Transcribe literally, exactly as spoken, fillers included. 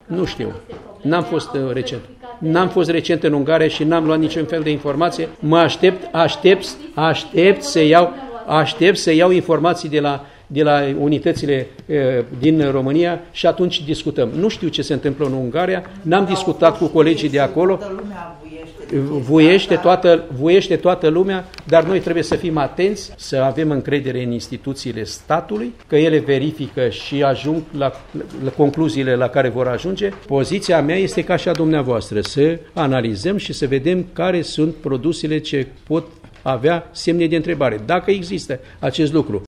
Nu știu. N-am fost uh, recent. N-am fost recent în Ungaria și n-am luat niciun fel de informație. Mă aștept, aștept, aștept să iau, aștept să iau informații de la de la unitățile e, din România și atunci discutăm. Nu știu ce se întâmplă în Ungaria, n-am discutat cu colegii de acolo, vuiește toată, vuiește toată lumea, dar noi trebuie să fim atenți, să avem încredere în instituțiile statului, că ele verifică și ajung la, la concluziile la care vor ajunge. Poziția mea este ca și a dumneavoastră, să analizăm și să vedem care sunt produsele ce pot avea semne de întrebare, dacă există acest lucru.